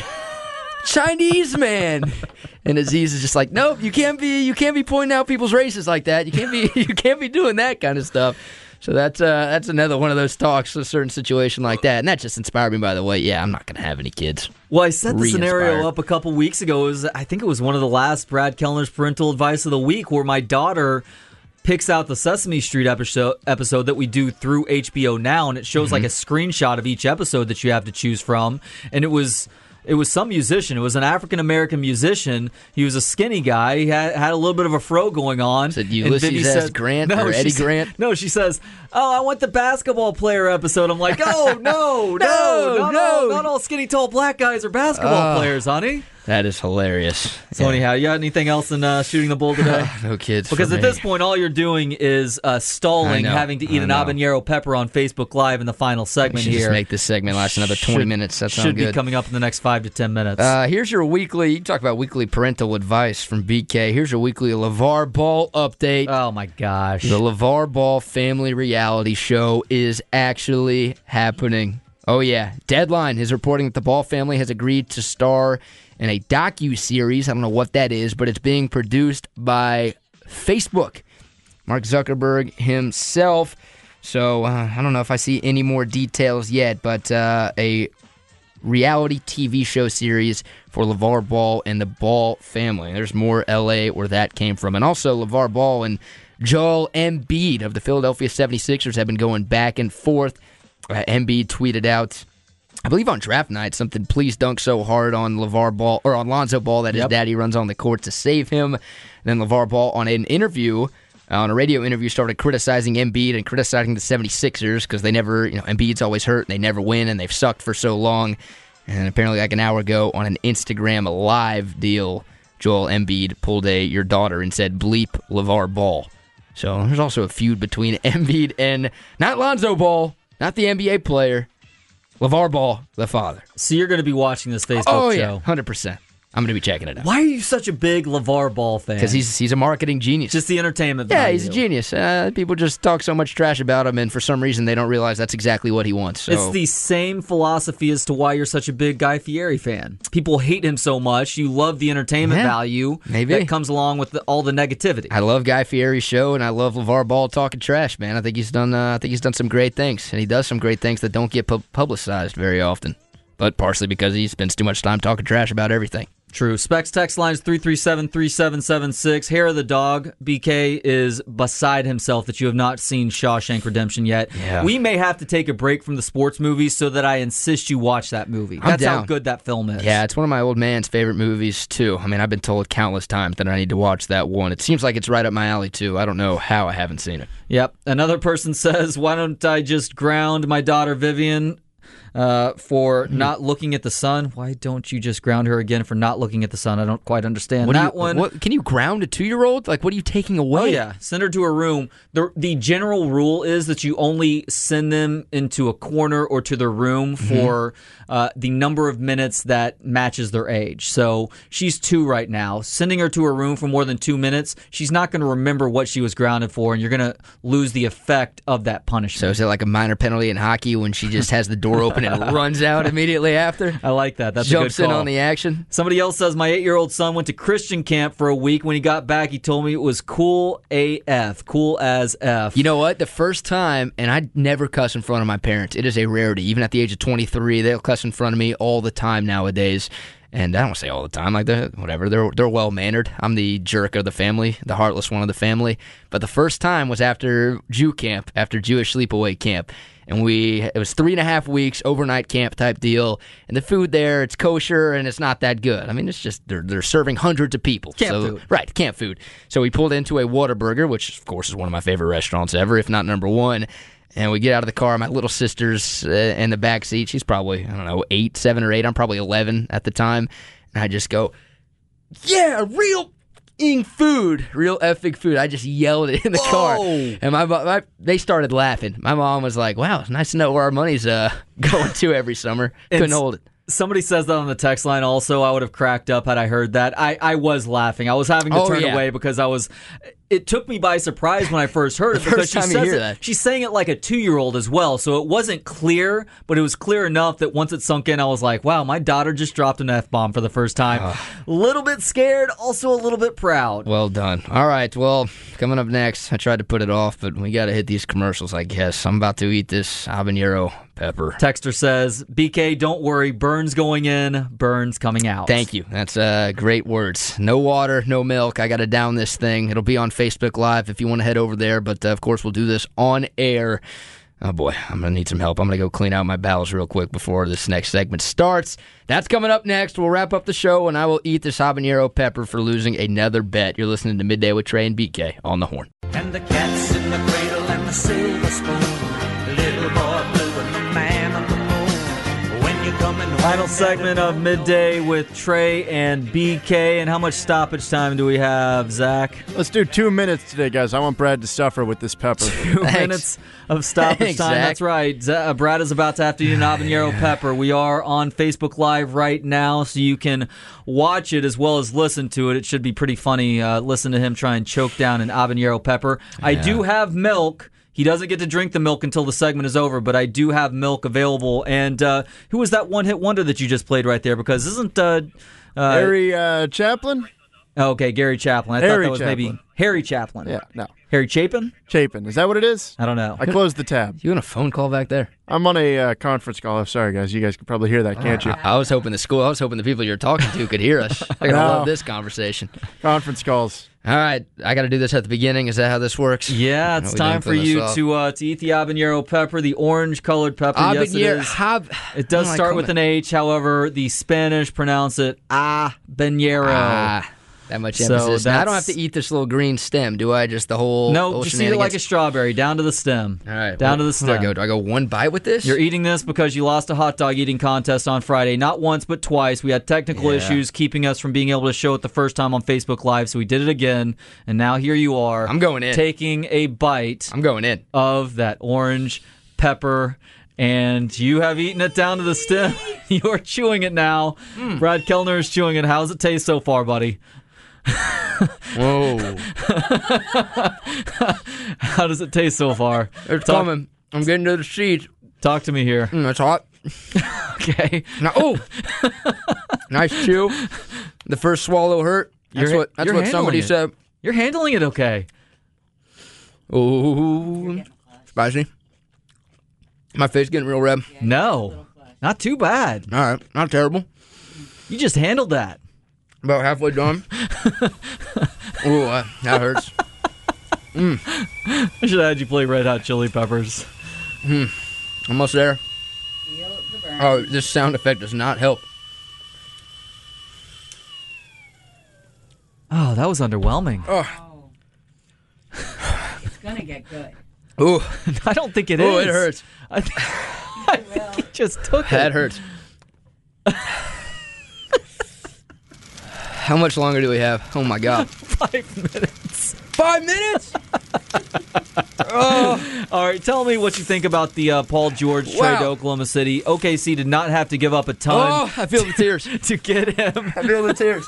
Chinese man!" And Aziz is just like, "Nope, you can't be pointing out people's races like that. You can't be doing that kind of stuff." So that's another one of those talks, a certain situation like that. And that just inspired me, by the way. Yeah, I'm not going to have any kids. Well, I set the scenario Re-inspired. up a couple weeks ago. I think it was one of the last Brad Kellner's Parental Advice of the Week, where my daughter picks out the Sesame Street episode that we do through HBO Now, and it shows like a screenshot of each episode that you have to choose from. And it was some musician. It was an African-American musician. He was a skinny guy. He had a little bit of a fro going on. Is it Ulysses S. Grant or Eddie Grant? No, she says, "Oh, I want the basketball player episode." I'm like, "Oh, no, not all skinny, tall black guys are basketball players, honey." That is hilarious. So anyhow, you got anything else in Shooting the Bull today? No kids. Because for at me. this point, all you're doing is stalling, having to eat an habanero pepper on Facebook Live in the final segment we should here. just make this segment last another 20 minutes. That sounds Should good. be coming up in the next 5 to 10 minutes. Here's your weekly, you talk about weekly parental advice from BK. Here's your weekly LeVar Ball update. Oh, my gosh. The LeVar Ball family reality show is actually happening. Oh, yeah. Deadline is reporting that the Ball family has agreed to star in a docu-series. I don't know what that is, but it's being produced by Facebook. Mark Zuckerberg himself. So I don't know if I see any more details yet, but a reality TV show series for LeVar Ball and the Ball family. There's more LA where that came from. And also LeVar Ball and Joel Embiid of the Philadelphia 76ers have been going back and forth. Embiid tweeted out, I believe on draft night, something, "Please dunk so hard on LeVar Ball," or on Lonzo Ball, that his daddy runs on the court to save him. And then LeVar Ball on an interview, on a radio interview, started criticizing Embiid and criticizing the 76ers because they never, Embiid's always hurt and they never win and they've sucked for so long. And apparently like an hour ago on an Instagram live deal, Joel Embiid pulled your daughter and said, bleep LeVar Ball. So there's also a feud between Embiid and not Lonzo Ball, not the NBA player, LeVar Ball, the father. So you're going to be watching this Facebook Oh, show. yeah, 100%. I'm going to be checking it out. Why are you such a big LeVar Ball fan? Because he's a marketing genius. Just the entertainment Yeah, value. he's a genius. People just talk so much trash about him, and for some reason they don't realize that's exactly what he wants. So. It's the same philosophy as to why you're such a big Guy Fieri fan. People hate him so much. You love the entertainment value that comes along with all the negativity. I love Guy Fieri's show, and I love LeVar Ball talking trash, man. I think he's done some great things, and he does some great things that don't get publicized very often. But partially because he spends too much time talking trash about everything. True. Specs text lines 337-3776. Hair of the dog. BK is beside himself that you have not seen Shawshank Redemption yet. Yeah. We may have to take a break from the sports movies so that I insist you watch that movie. That's how good that film is. Yeah, it's one of my old man's favorite movies, too. I mean, I've been told countless times that I need to watch that one. It seems like it's right up my alley, too. I don't know how I haven't seen it. Yep. Another person says, why don't I just ground my daughter Vivian for not looking at the sun? Why don't you just ground her again for not looking at the sun? I don't quite understand one. Can you ground a 2-year-old? Like, what are you taking away? Oh, yeah. Send her to her room. The general rule is that you only send them into a corner or to their room for the number of minutes that matches their age. So she's 2 right now. Sending her to her room for more than 2 minutes, she's not going to remember what she was grounded for, and you're going to lose the effect of that punishment. So is it like a minor penalty in hockey when she just has the door open and runs out immediately after? I like that. That's Jumps a good call. in on the action. Somebody else says, my 8-year-old son went to Christian camp for a week. When he got back, he told me it was cool AF. Cool as F. You know what? The first time, and I never cuss in front of my parents. It is a rarity. Even at the age of 23, they'll cuss in front of me all the time nowadays. And I don't say all the time, like they're well-mannered. I'm the jerk of the family, the heartless one of the family. But the first time was after Jew camp, after Jewish sleepaway camp. And it was 3.5 weeks, overnight camp type deal. And the food there, it's kosher and it's not that good. I mean, it's just, they're serving hundreds of people. Camp food. Right, camp food. So we pulled into a Whataburger, which of course is one of my favorite restaurants ever, if not number one. And we get out of the car. My little sister's in the back seat. She's probably, 7 or 8. I'm probably 11 at the time. And I just go, yeah, real food, real effing food. I just yelled it in the car. And they started laughing. My mom was like, wow, it's nice to know where our money's going to every summer. Couldn't hold it. Somebody says that on the text line also. I would have cracked up had I heard that. I was laughing. I was having to turn away because it took me by surprise when I first heard it. First time you hear that. She's saying it like a 2-year-old as well, so it wasn't clear, but it was clear enough that once it sunk in, I was like, wow, my daughter just dropped an F-bomb for the first time. A little bit scared, also a little bit proud. Well done. All right, well, coming up next, I tried to put it off, but we got to hit these commercials, I guess. I'm about to eat this habanero pepper. Texter says, BK, don't worry, Burns going in, Burns coming out. Thank you. That's great words. No water, no milk. I got to down this thing. It'll be on Facebook Live if you want to head over there, but of course we'll do this on air. Oh boy, I'm going to need some help. I'm going to go clean out my bowels real quick before this next segment starts. That's coming up next. We'll wrap up the show, and I will eat this habanero pepper for losing another bet. You're listening to Midday with Trey and BK on the Horn. And the cat's in the cradle and the silver spoon, little boy blue and the man on the moon. When you coming home, Final segment of Midday with Trey and BK. And how much stoppage time do we have, Zach? Let's do 2 minutes today, guys. I want Brad to suffer with this pepper. 2 minutes of stoppage Thanks, time. Zach. That's right. Brad is about to have to eat an habanero pepper. We are on Facebook Live right now, so you can watch it as well as listen to it. It should be pretty funny. Listen to him try and choke down an habanero pepper. Yeah. I do have milk. He doesn't get to drink the milk until the segment is over, but I do have milk available. And who was that one-hit wonder that you just played right there? Because isn't Harry Chaplin? Okay, Gary Chaplin. I thought that was maybe Harry Chaplin. Yeah, no. Harry Chapin? Chapin. Is that what it is? I don't know. I closed the tab. You on a phone call back there? I'm on a conference call. I'm sorry, guys. You guys can probably hear that, can't you? I was hoping the people you're talking to could hear us. I love this conversation. Conference calls. All right, I got to do this at the beginning. Is that how this works? Yeah, it's time for you to eat the habanero pepper, the orange-colored pepper. Yes, it is. It does start with an H. However, the Spanish pronounce it habanero. That much So emphasis. Now, I don't that's- have to eat this little green stem, do I? Just the whole No, just eat it like a strawberry, down to the stem. All right. Down to the Where stem. do I go? Do I go one bite with this? You're eating this because you lost a hot dog eating contest on Friday. Not once, but twice. We had technical issues keeping us from being able to show it the first time on Facebook Live, so we did it again. And now here you are. I'm going in. Taking a bite I'm going in. of that orange pepper, and you have eaten it down to the stem. You're chewing it now. Brad Kellner is chewing it. How's it taste so far, buddy? Whoa. How does it taste so far? It's coming. I'm getting to the seeds. Talk to me here. It's hot. Okay. Now, nice chew. The first swallow hurt. That's You're what handling somebody it. said. You're handling it okay. Ooh, spicy. My face getting real red. No, not too bad. All right, not terrible. You just handled that. About halfway done. Ooh, that hurts. I should have had you play Red Hot Chili Peppers. Almost there. Oh, this sound effect does not help. Oh, that was underwhelming. Oh. It's gonna get good. Ooh, I don't think it is. ooh, it hurts. I think you just took it. That hurts. How much longer do we have? Oh my God. 5 minutes. 5 minutes? Oh. All right, tell me what you think about the Paul George trade to Oklahoma City. OKC did not have to give up a ton. Oh, I feel the tears. To get him. I feel the tears.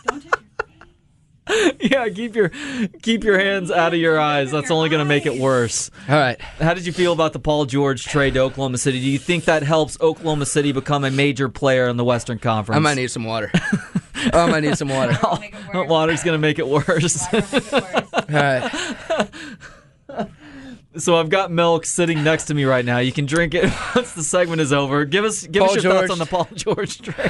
Yeah, keep your hands out of your eyes. That's only going to make it worse. All right. How did you feel about the Paul George trade to Oklahoma City? Do you think that helps Oklahoma City become a major player in the Western Conference? I might need some water. I might need some water. Water's going to make it worse. All right. So I've got milk sitting next to me right now. You can drink it once the segment is over. Give us your thoughts on the Paul George trade.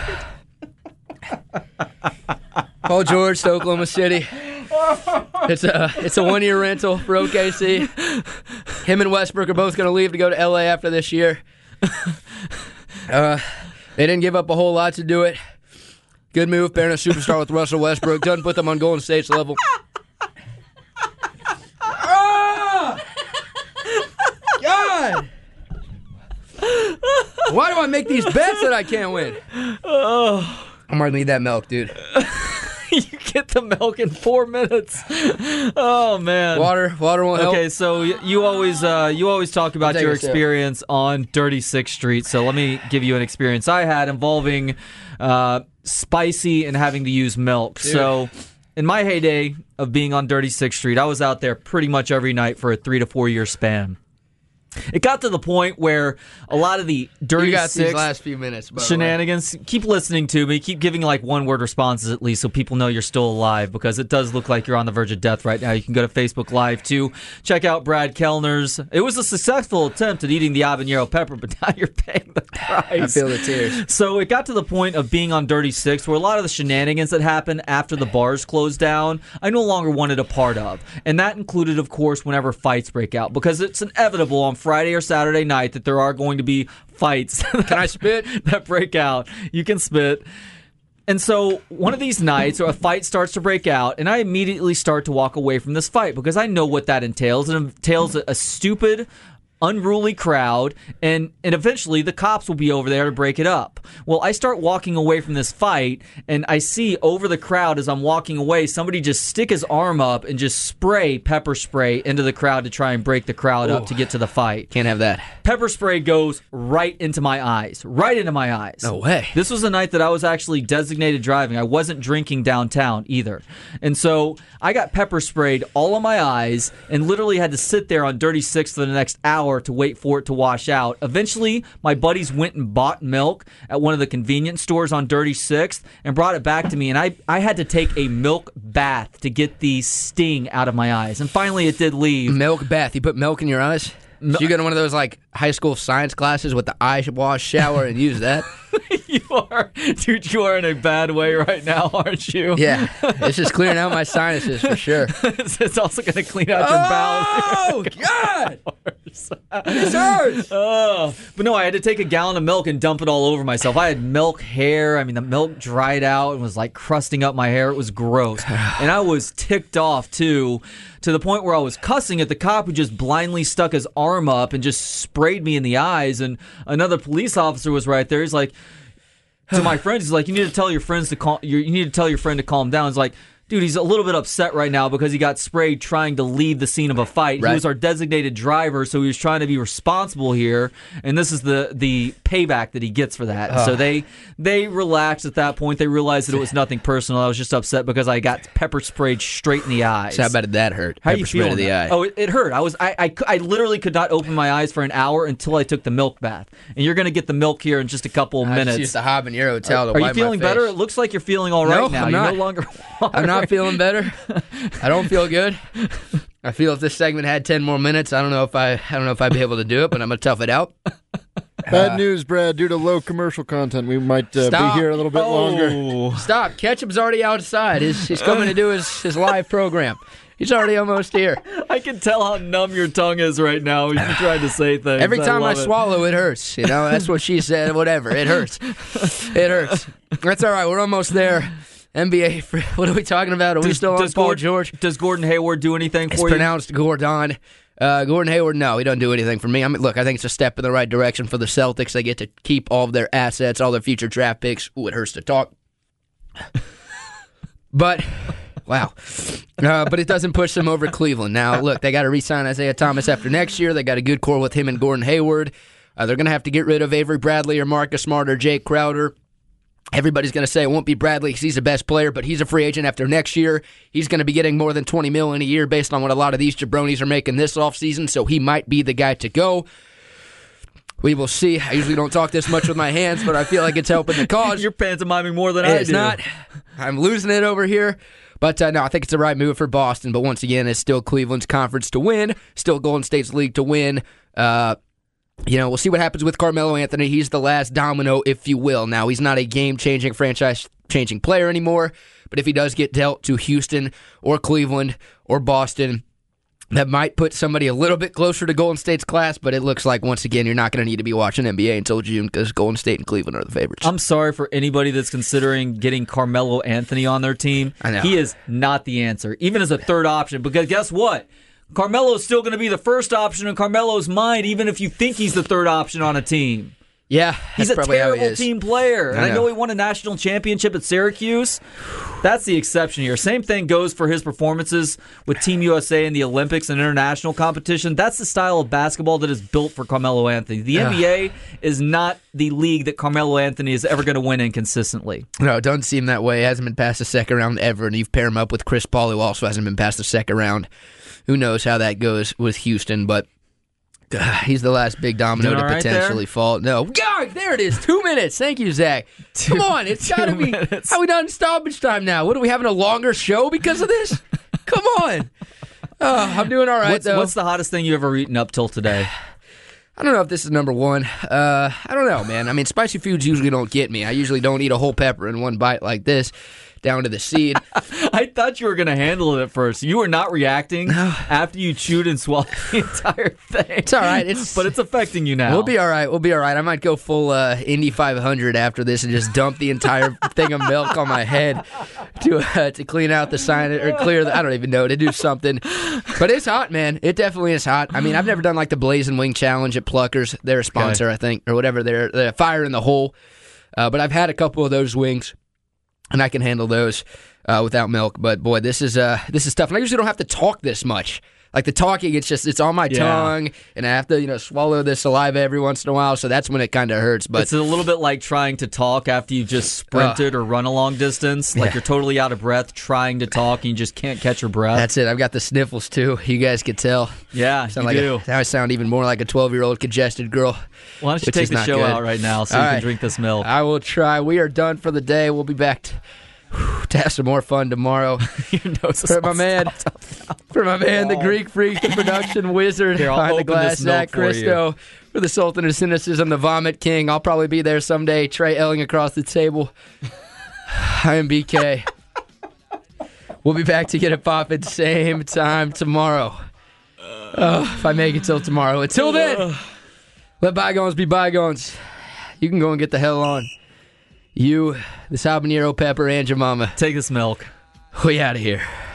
Paul George to Oklahoma City. It's a 1-year rental for OKC. Him and Westbrook are both going to leave to go to LA after this year. They didn't give up a whole lot to do it. Good move, pairing a superstar with Russell Westbrook. Doesn't put them on Golden State's level. Oh! God! Why do I make these bets that I can't win? Oh. I'm going to need that milk, dude. You get the milk in 4 minutes. Oh man, Water won't help. Okay, so you always talk about your experience on Dirty Sixth Street. So let me give you an experience I had involving spicy and having to use milk. Dude. So in my heyday of being on Dirty Sixth Street, I was out there pretty much every night for a 3 to 4 year span. It got to the point where a lot of the Dirty Sixth these last few minutes, shenanigans. Keep listening to me. Keep giving like one-word responses at least so people know you're still alive, because it does look like you're on the verge of death right now. You can go to Facebook Live too. Check out Brad Kellner's. It was a successful attempt at eating the habanero pepper, but now you're paying the price. I feel the tears. So it got to the point of being on Dirty Six where a lot of the shenanigans that happened after the bars closed down, I no longer wanted a part of. And that included, of course, whenever fights break out, because it's inevitable on Friday or Saturday night that there are going to be fights. Can I spit? That break out. You can spit. And so one of these nights, a fight starts to break out, and I immediately start to walk away from this fight because I know what that entails. It entails a stupid, unruly crowd, and eventually the cops will be over there to break it up. Well, I start walking away from this fight, and I see over the crowd as I'm walking away, somebody just stick his arm up and just spray pepper spray into the crowd to try and break the crowd up to get to the fight. Can't have that. Pepper spray goes right into my eyes. Right into my eyes. No way. This was a night that I was actually designated driving. I wasn't drinking downtown either. And so I got pepper sprayed all on my eyes and literally had to sit there on Dirty Six for the next hour to wait for it to wash out. Eventually, my buddies went and bought milk at one of the convenience stores on Dirty Sixth and brought it back to me, and I had to take a milk bath to get the sting out of my eyes. And finally, it did leave. Milk bath? You put milk in your eyes? So you go to one of those like high school science classes with the eye wash shower and use that? You are in a bad way right now, aren't you? Yeah, it's just clearing out my sinuses for sure. It's also going to clean out your bowels. Oh, God! This hurts! But no, I had to take a gallon of milk and dump it all over myself. I had milk hair. I mean, the milk dried out and was like crusting up my hair. It was gross. And I was ticked off, too, to the point where I was cussing at the cop who just blindly stuck his arm up and just sprayed me in the eyes. And another police officer was right there. He's like, to my friends, he's like, you need to tell your friends to calm. You need to tell your friend to calm down. It's like, dude, he's a little bit upset right now because he got sprayed trying to leave the scene of a fight. Right. He was our designated driver, so he was trying to be responsible here, and this is the payback that he gets for that. So they relaxed at that point. They realized that it was nothing personal. I was just upset because I got pepper sprayed straight in the eyes. So how bad did that hurt? How pepper you feeling? To the eye. Oh, it hurt. I literally could not open my eyes for an hour until I took the milk bath. And you're going to get the milk here in just a couple of minutes. I just used the habanero towel to Are wipe you feeling my face. better? It looks like you're feeling all right No, now. I'm You're not. no longer. I'm not feeling better. I don't feel good. I feel if this segment had 10 more minutes, I don't know if I'd be able to do it, but I'm gonna tough it out. Bad news, Brad. Due to low commercial content, we might be here a little bit longer. Stop. Ketchup's already outside. He's coming to do his live program. He's already almost here. I can tell how numb your tongue is right now. You're trying to say things. Every time I swallow, it hurts. You know, that's what she said. Whatever. It hurts. It hurts. That's all right. We're almost there. NBA, what are we talking about? Are we still on Paul George? Does Gordon Hayward do anything for you? It's pronounced Gordon. Gordon Hayward, no, he doesn't do anything for me. I mean, look, I think it's a step in the right direction for the Celtics. They get to keep all of their assets, all their future draft picks. Ooh, it hurts to talk. But, wow. But it doesn't push them over Cleveland. Now, look, they got to re-sign Isaiah Thomas after next year. They got a good core with him and Gordon Hayward. They're going to have to get rid of Avery Bradley or Marcus Smart or Jake Crowder. Everybody's going to say it won't be Bradley because he's the best player, but he's a free agent after next year. He's going to be getting more than $20 million a year based on what a lot of these jabronis are making this offseason, so he might be the guy to go. We will see. I usually don't talk this much with my hands, but I feel like it's helping the cause. You're pantomiming more than I do. It's not. I'm losing it over here. But no, I think it's the right move for Boston. But once again, it's still Cleveland's conference to win, still Golden State's league to win. We'll see what happens with Carmelo Anthony. He's the last domino, if you will. Now, he's not a game-changing, franchise-changing player anymore, but if he does get dealt to Houston or Cleveland or Boston, that might put somebody a little bit closer to Golden State's class, but it looks like, once again, you're not going to need to be watching NBA until June because Golden State and Cleveland are the favorites. I'm sorry for anybody that's considering getting Carmelo Anthony on their team. I know. He is not the answer, even as a third option, because guess what? Carmelo's still going to be the first option in Carmelo's mind, even if you think he's the third option on a team. Yeah, he's a terrible team player. And I know. know he won a national championship at Syracuse. That's the exception here. Same thing goes for his performances with Team USA in the Olympics and international competition. That's the style of basketball that is built for Carmelo Anthony. The NBA is not the league that Carmelo Anthony is ever going to win in consistently. No, it doesn't seem that way. He hasn't been past the second round ever, and you've paired him up with Chris Paul, who also hasn't been past the second round. Who knows how that goes with Houston, but he's the last big domino to potentially fall. No. God, there it is. 2 minutes. Thank you, Zach. Come on. It's got to be. How are we done stoppage time now? What, are we having a longer show because of this? Come on. I'm doing all right, though. What's the hottest thing you've ever eaten up till today? I don't know if this is number one. I don't know, man. I mean, spicy foods usually don't get me. I usually don't eat a whole pepper in one bite like this. Down to the seed. I thought you were going to handle it at first. You were not reacting after you chewed and swallowed the entire thing. It's all right. But it's affecting you now. We'll be all right. I might go full Indy 500 after this and just dump the entire thing of milk on my head to clean out the sign or clear the, I don't even know, to do something. But it's hot, man. It definitely is hot. I mean, I've never done like the Blazing Wing Challenge at Pluckers. They're a sponsor, I think, or whatever. They're Fire in the Hole. But I've had a couple of those wings. And I can handle those without milk. But, boy, this is tough. And I usually don't have to talk this much. Like, the talking, it's on my tongue, and I have to, swallow the saliva every once in a while, so that's when it kind of hurts. But it's a little bit like trying to talk after you just sprinted or run a long distance. Like, you're totally out of breath trying to talk, and you just can't catch your breath. That's it. I've got the sniffles, too. You guys could tell. Yeah, you do. Now I sound even more like a 12-year-old congested girl. Why don't you take the show out right now so you can drink this milk? I will try. We are done for the day. We'll be back To have some more fun tomorrow. For my man, the Greek Freak, the production wizard, behind the glass, Zach Christo. For the Sultan of Cynicism, the Vomit King. I'll probably be there someday. Trey Elling across the table. I am BK. We'll be back to get it poppin' same time tomorrow. If I make it till tomorrow. Until then, let bygones be bygones. You can go and get the hell on. You, this habanero pepper, and your mama. Take this milk. We out of here.